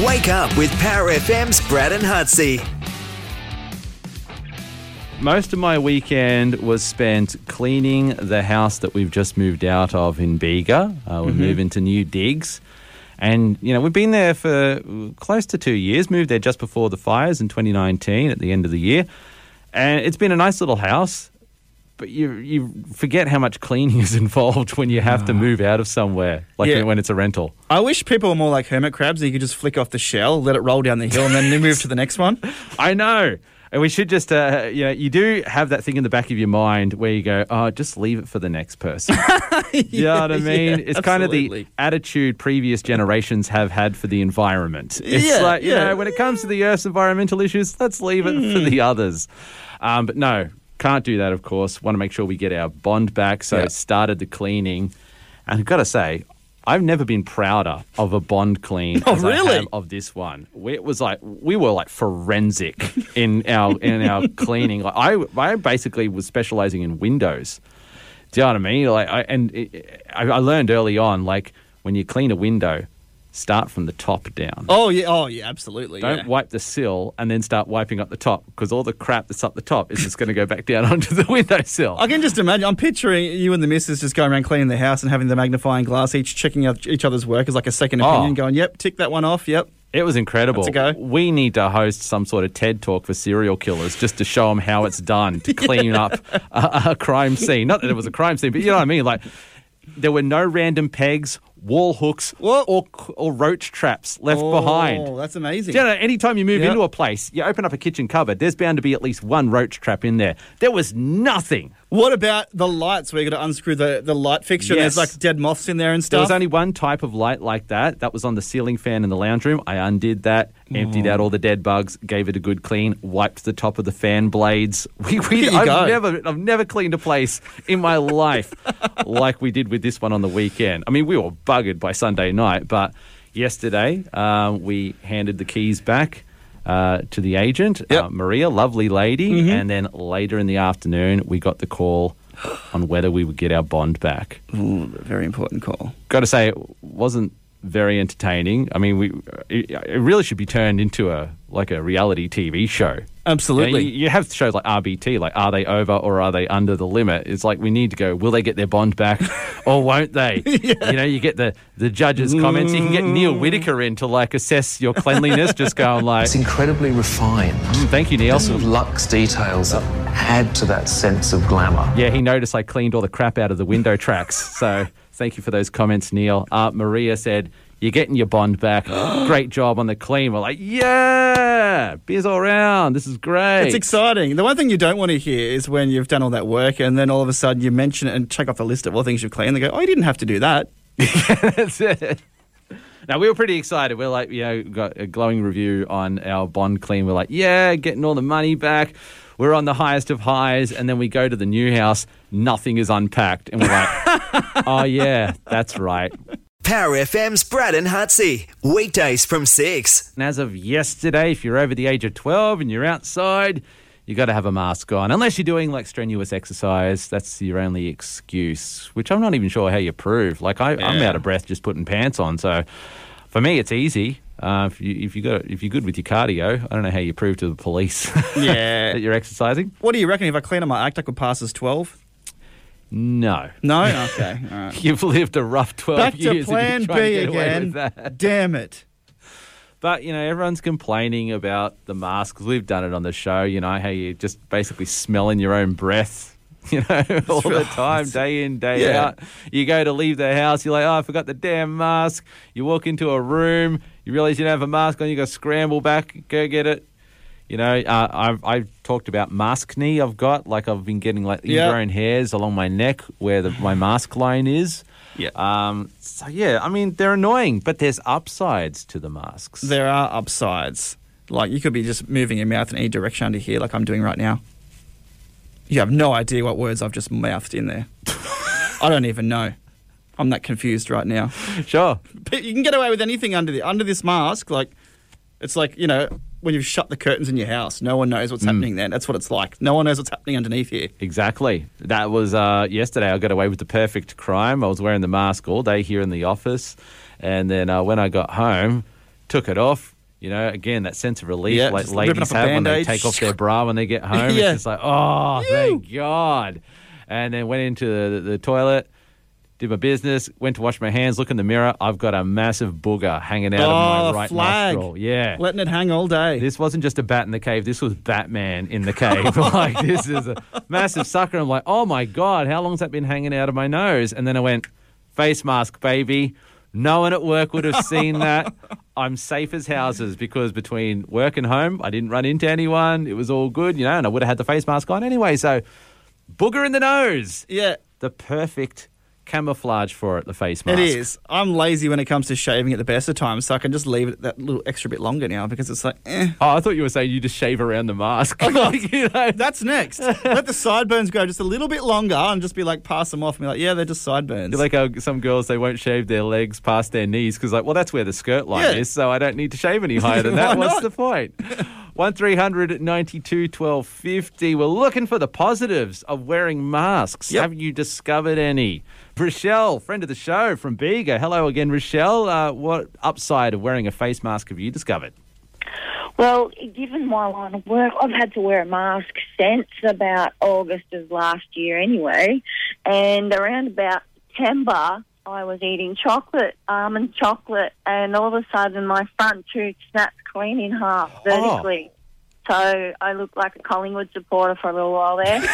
Wake up with Power FM's Brad and Hutsy. Most of my weekend was spent cleaning the house that we've just moved out of in Bega. We move into new digs. And, you know, we've been there for close to 2 years, moved there just before the fires in 2019 at the end of the year. And it's been a nice little house, but you forget how much cleaning is involved when you have to move out of somewhere, like when it's a rental. I wish people were more like hermit crabs and you could just flick off the shell, let it roll down the hill and then move to the next one. I know. And we should just, you do have that thing in the back of your mind where you go, oh, just leave it for the next person. You know what I mean? It's kind of the attitude previous generations have had for the environment. It's you know, when it comes to the Earth's environmental issues, let's leave it for the others. But no, can't do that, of course. Want to make sure we get our bond back. So started the cleaning. And I've got to say, I've never been prouder of a bond clean as I have of this one. We were like forensic in our cleaning. Like I basically was specializing in windows. Do you know what I mean? I learned early on, like when you clean a window, start from the top down. Oh yeah, absolutely. Don't wipe the sill and then start wiping up the top, because all the crap that's up the top is just going to go back down onto the windowsill. I can just imagine. I'm picturing you and the missus just going around cleaning the house and having the magnifying glass, each checking out each other's work as like a second opinion, going, yep, tick that one off, yep. It was incredible. That's a go. We need to host some sort of TED Talk for serial killers just to show them how it's done to clean up a crime scene. Not that it was a crime scene, but you know what I mean? Like, there were no random pegs, wall hooks, or roach traps left behind. Oh, that's amazing. Do you know, anytime you move into a place, you open up a kitchen cupboard, there's bound to be at least one roach trap in there. There was nothing. What about the lights where you got to unscrew the light fixture? Yes. There's like dead moths in there and stuff. There was only one type of light like that. That was on the ceiling fan in the lounge room. I undid that, emptied out all the dead bugs, gave it a good clean, wiped the top of the fan blades. I've never cleaned a place in my life like we did with this one on the weekend. I mean, we were buggered by Sunday night, but yesterday we handed the keys back to the agent, Maria, lovely lady, and then later in the afternoon we got the call on whether we would get our bond back. Ooh, very important call. Got to say, it wasn't very entertaining. I mean, it really should be turned into a reality TV show. Absolutely. You have shows like RBT, like are they over or are they under the limit? It's like we need to go, will they get their bond back or won't they? You know, you get the judges' comments. You can get Neil Whitaker in to like assess your cleanliness, just going like... It's incredibly refined. Thank you, Neil. The sort of luxe details that add to that sense of glamour. Yeah, he noticed I cleaned all the crap out of the window tracks. So thank you for those comments, Neil. Maria said, you're getting your bond back. Great job on the clean. We're like, yeah, beers all around. This is great. It's exciting. The one thing you don't want to hear is when you've done all that work and then all of a sudden you mention it and check off the list of all things you've cleaned. They go, oh, you didn't have to do that. That's it. Now, we were pretty excited. We're like, got a glowing review on our bond clean. We're like, yeah, getting all the money back. We're on the highest of highs. And then we go to the new house. Nothing is unpacked. And we're like, oh, yeah, that's right. Power FM's Brad and Hutsy. Weekdays from 6. And as of yesterday, if you're over the age of 12 and you're outside, you got to have a mask on. Unless you're doing like strenuous exercise, that's your only excuse, which I'm not even sure how you prove. Like I'm out of breath just putting pants on. So for me, it's easy. If you're good with your cardio, I don't know how you prove to the police that you're exercising. What do you reckon? If I clean up my act, I could pass as 12? No. No? Okay. All right. You've lived a rough 12 years. Back to plan B again. Damn it. But, you know, everyone's complaining about the masks. We've done it on the show, you know, how you just basically smelling your own breath, you know, all the time, day in, day out. You go to leave the house, you're like, oh, I forgot the damn mask. You walk into a room, you realise you don't have a mask on, you got to scramble back, go get it. You know, I've talked about mask knee I've got. Like I've been getting like ingrown hairs along my neck where my mask line is. Yeah. So, yeah, I mean, they're annoying, but there's upsides to the masks. There are upsides. Like you could be just moving your mouth in any direction under here like I'm doing right now. You have no idea what words I've just mouthed in there. I don't even know. I'm that confused right now. Sure. But you can get away with anything under this mask. Like, it's like, you know, when you've shut the curtains in your house, no one knows what's happening then. That's what it's like. No one knows what's happening underneath here. Exactly. That was yesterday. I got away with the perfect crime. I was wearing the mask all day here in the office. And then when I got home, took it off. You know, again, that sense of relief like just ripping ladies off a have when they Band-Aid. take off their bra when they get home. Yeah. It's just like, oh, thank God. And then went into the toilet, did my business, went to wash my hands, look in the mirror. I've got a massive booger hanging out of my right flag. nostril. Yeah. Letting it hang all day. This wasn't just a bat in the cave. This was Batman in the cave. Like, this is a massive sucker. I'm like, oh, my God, how long's that been hanging out of my nose? And then I went, face mask, baby. No one at work would have seen that. I'm safe as houses because between work and home, I didn't run into anyone. It was all good, you know, and I would have had the face mask on anyway. So, booger in the nose. Yeah. The perfect camouflage for it, the face mask. It is. I'm lazy when it comes to shaving at the best of times, so I can just leave it that little extra bit longer now because it's like, Oh, I thought you were saying you just shave around the mask. Like, you know. That's next. Let the sideburns go just a little bit longer and just be like, pass them off and be like, yeah, they're just sideburns. You're like how some girls, they won't shave their legs past their knees because, like, well, that's where the skirt line is, so I don't need to shave any higher than that. Why What's not? the point? 1300 92 12 50. We're looking for the positives of wearing masks. Yep. Have you discovered any? Rochelle, friend of the show from Bega. Hello again, Rochelle. What upside of wearing a face mask have you discovered? Well, given my line of work, I've had to wear a mask since about August of last year anyway. And around about September, I was eating chocolate, almond chocolate, and all of a sudden my front tooth snapped clean in half vertically. So I looked like a Collingwood supporter for a little while there.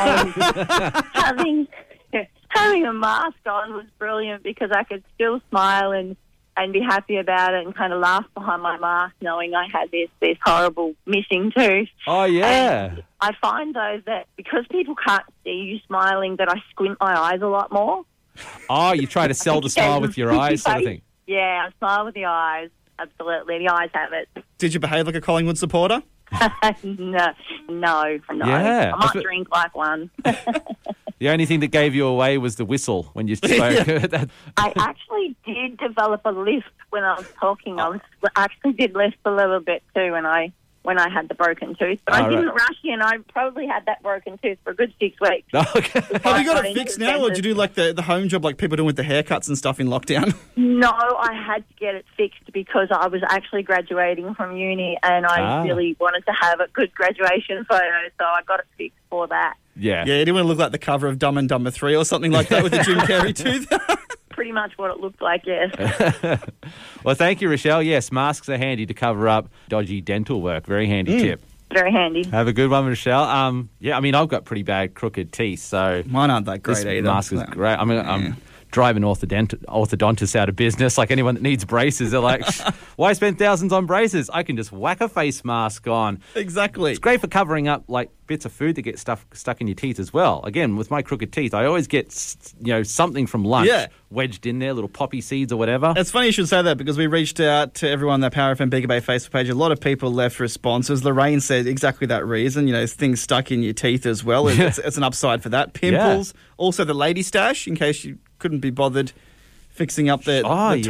And having a mask on was brilliant because I could still smile and be happy about it and kind of laugh behind my mask knowing I had this horrible missing tooth. Oh, yeah. And I find, though, that because people can't see you smiling, that I squint my eyes a lot more. Oh, you try to sell the smile with your eyes sort of thing. Yeah, I smile with the eyes. Absolutely. The eyes have it. Did you behave like a Collingwood supporter? No. Yeah. I might drink like one. The only thing that gave you away was the whistle when you spoke. I actually did develop a lisp when I was talking. I actually did lisp a little bit too when I had the broken tooth. But I didn't rush in. I probably had that broken tooth for a good 6 weeks. Okay. Have you got it fixed now, or did you do like the home job like people doing with the haircuts and stuff in lockdown? No, I had to get it fixed because I was actually graduating from uni and I really wanted to have a good graduation photo, so I got it fixed for that. Yeah. Yeah, you didn't want to look like the cover of Dumb and Dumber 3 or something like that with the Jim Carrey tooth. Pretty much what it looked like, yes. Well, thank you, Rochelle. Yes, masks are handy to cover up dodgy dental work. Very handy tip. Very handy. Have a good one, Rochelle. Yeah, I mean, I've got pretty bad crooked teeth, so Mine aren't that great this either. mask is great. I mean, I'm driving orthodontists out of business. Like anyone that needs braces, they're like, why spend thousands on braces? I can just whack a face mask on. Exactly. It's great for covering up like bits of food that get stuck in your teeth as well. Again, with my crooked teeth, I always get something from lunch wedged in there, little poppy seeds or whatever. It's funny you should say that because we reached out to everyone on that Power FM Bega Bay Facebook page. A lot of people left responses. Lorraine said exactly that reason. You know, things stuck in your teeth as well. It's an upside for that. Pimples. Also the lady stash, in case you couldn't be bothered fixing up the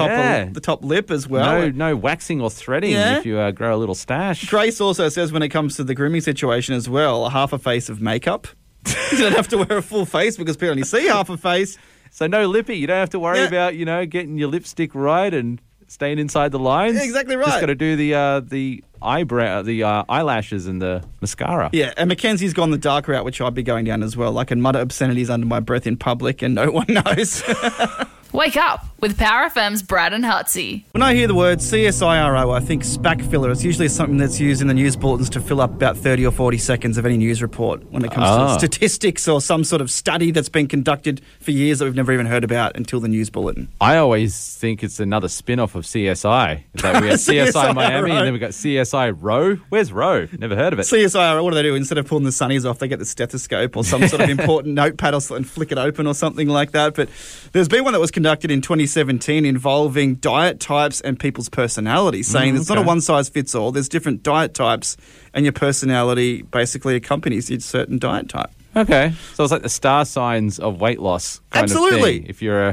top lip as well. No waxing or threading if you grow a little stash. Grace also says when it comes to the grooming situation as well, half a face of makeup. You don't have to wear a full face because people only see half a face. So no lippy. You don't have to worry about, getting your lipstick right and staying inside the lines. Exactly right. Just got to do the eyebrow, the eyelashes and the mascara. Yeah, and Mackenzie's gone the dark route, which I'd be going down as well. I can mutter obscenities under my breath in public and no one knows. Wake up with Power FM's Brad and Hutsy. When I hear the word CSIRO, I think SPAC filler. It's usually something that's used in the news bulletins to fill up about 30 or 40 seconds of any news report when it comes to statistics or some sort of study that's been conducted for years that we've never even heard about until the news bulletin. I always think it's another spin-off of CSI. It's like we have CSI Miami and then we've got CSI Roe. Where's Roe? Never heard of it. CSIRO, what do they do? Instead of pulling the sunnies off, they get the stethoscope or some sort of important notepad and flick it open or something like that. But there's been one that was conducted in 2017 involving diet types and people's personalities, saying it's not a one-size-fits-all. There's different diet types and your personality basically accompanies your certain diet type. Okay. So it's like the star signs of weight loss kind of thing. If you're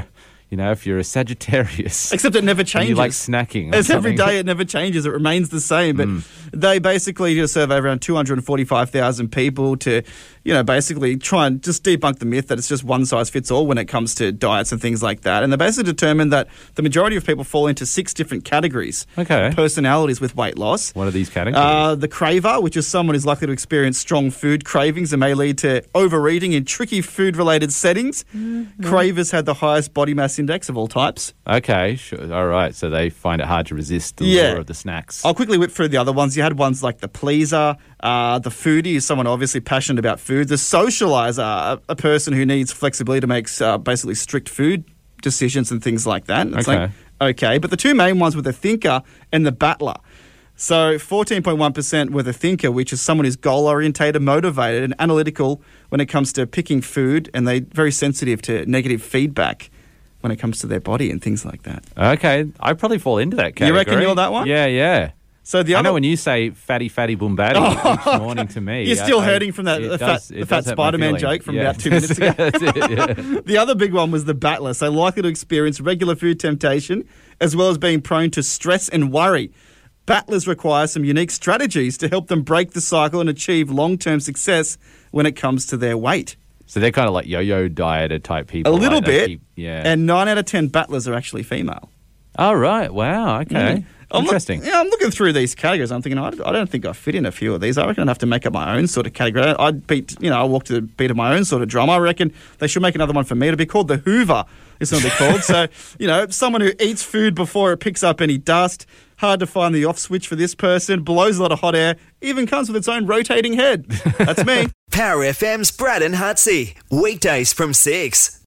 a Sagittarius. Except it never changes. You like snacking. As every day it never changes. It remains the same. But They basically did a survey of around 245,000 people to, basically try and just debunk the myth that it's just one size fits all when it comes to diets and things like that. And they basically determined that the majority of people fall into 6 different categories. Okay. Personalities with weight loss. What are these categories? The craver, which is someone who's likely to experience strong food cravings and may lead to overeating in tricky food-related settings. Cravers had the highest body mass index of all types. Okay, sure. All right. So they find it hard to resist the lure of the snacks. I'll quickly whip through the other ones. You had ones like the pleaser, the foodie is someone obviously passionate about food. The socializer, a person who needs flexibility to make basically strict food decisions and things like that. It's okay. But the 2 main ones were the thinker and the battler. So 14.1% were the thinker, which is someone who's goal-orientated, motivated, and analytical when it comes to picking food, and they're very sensitive to negative feedback when it comes to their body and things like that. Okay. I probably fall into that category. You reckon you're that one? Yeah. So I know when you say fatty boom batty each morning to me. You're still hurting from that the fat Spider-Man joke from about 2 minutes ago. That's it, yeah. The other big one was the battler, so likely to experience regular food temptation as well as being prone to stress and worry. Battlers require some unique strategies to help them break the cycle and achieve long-term success when it comes to their weight. So they're kind of like yo-yo dieter type people. A little bit. Yeah. And 9 out of 10 battlers are actually female. Oh, right. Wow. Okay. Interesting. I'm looking through these categories. I'm thinking, I don't think I fit in a few of these. I reckon I'd have to make up my own sort of category. I walk to the beat of my own sort of drum. I reckon they should make another one for me. It'll be called the Hoover. It's going to be called. So, someone who eats food before it picks up any dust. Hard to find the off switch for this person. Blows a lot of hot air. Even comes with its own rotating head. That's me. Power FM's Brad and Hutsy. Weekdays from 6.